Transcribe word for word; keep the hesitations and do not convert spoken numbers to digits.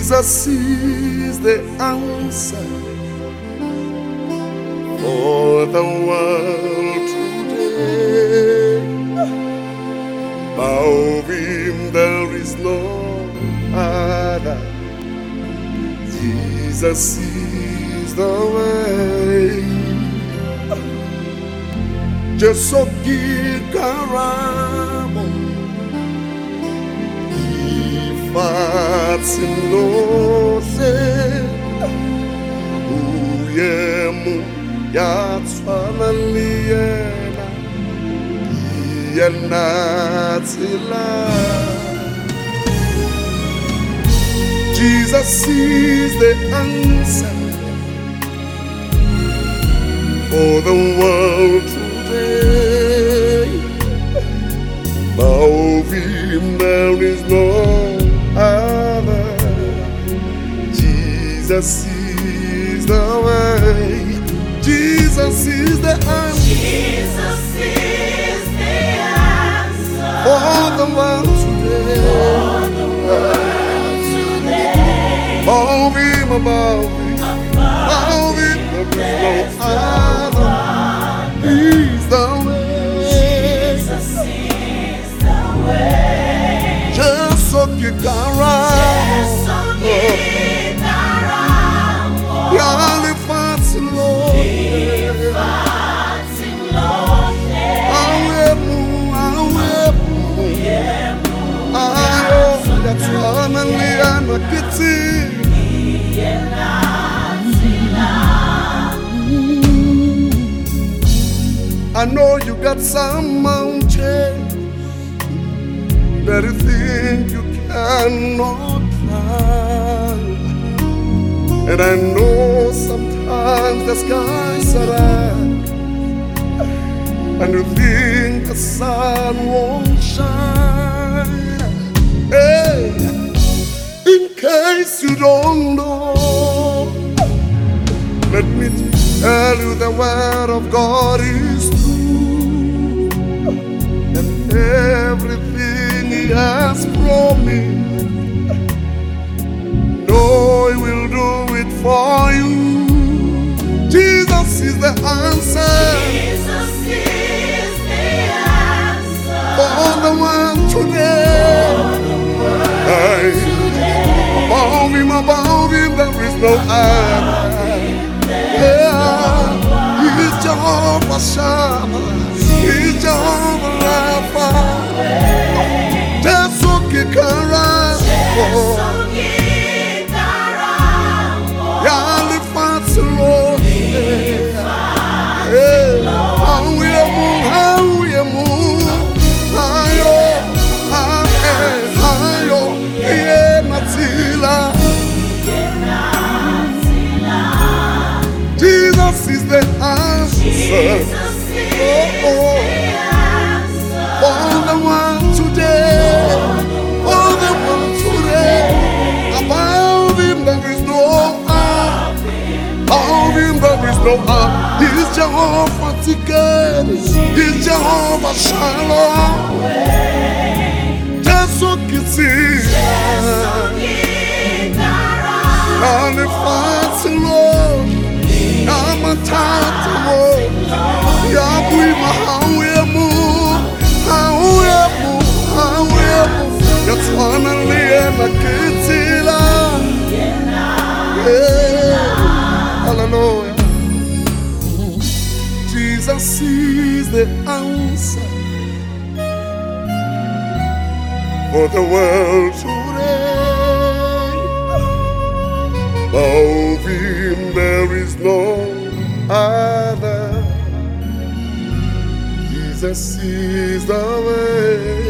Jesus is the answer for the world today. Bow him, there is no other. Jesus is the way. Just so kikaramo ifatsilose uyemu yatswana liyena yenatsila. Jesus is the answer for the world today. Bow him, there is no other. Jesus is the way. Jesus is the answer. Jesus is the answer for the world today. For the world today. Bow him, above him, bow him, there is no other. He's the way. Jesus is the way. Just so you can run. Just so you can run. Yali fati lo. Fati lote. Awemu, awemu. Ayo, yatwana liyana kiti. I know you got some mountains that you think you cannot climb, and I know sometimes the skies are dark, and you think the sun won't shine. Hey, in case you don't know, let me tell you the word of God is true, and everything He has promised, no, He will do it for you. Jesus is the answer. Jesus is the answer For the world today. Hey, above Him, above Him, there is no other. Yeah, He's Jehovah Shammah, He's Jehovah Rapha. Jesu kikaramo, Yali fatsilo. Hey, how we move, how we move, hayo, hayo, yeah, matila. Jesus is the answer. Jesus is oh, oh. the answer For the world today. For the world today. Above Him there is no harm. Above Him there is no harm. He's Jehovah Tikeni. He's Jehovah Shalom. Jesu Kiti. And if it's Lord, I'm a tattoo. Yabui mahawemu, hawemu, hawemu. That's one and the kitila. Hallelujah. Jesus is the answer for the world today. Of Him there is no other. Jesus is the way.